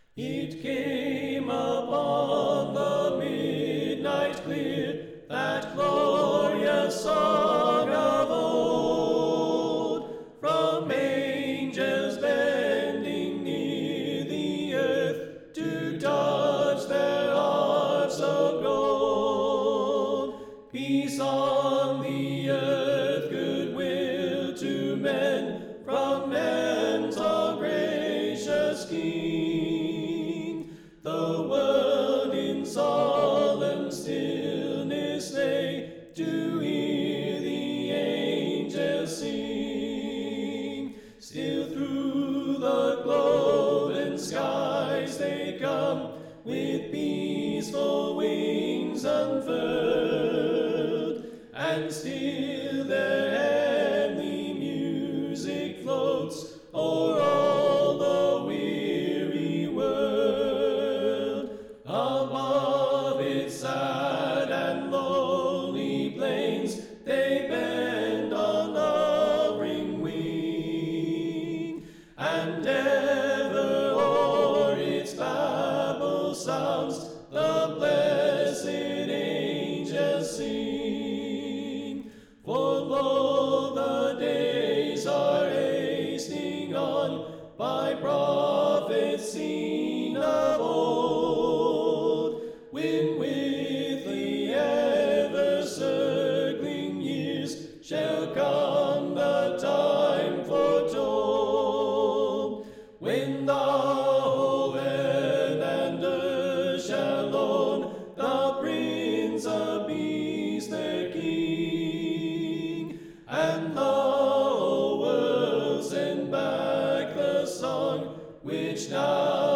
It came upon the midnight clear, that glorious song of old, from angels bending near the earth to touch their harps of gold. Peace on the earth, goodwill to men, from man's all gracious King. The world in solemn stillness lay to hear the angels sing. Still through the cloven skies they come, with peaceful wings unfurled, and still their heavenly music floats o'er all the weary world. Above its sad and lonely plains they bend on hovering wing, and ever o'er its babel sounds the blessed angels sing. For lo, the days are hastening on, by prophets seen of old, when with the ever-circling years shall come the time foretold, when the whole heaven and earth shall own the Prince of Peace their King, and the whole world send back the song which now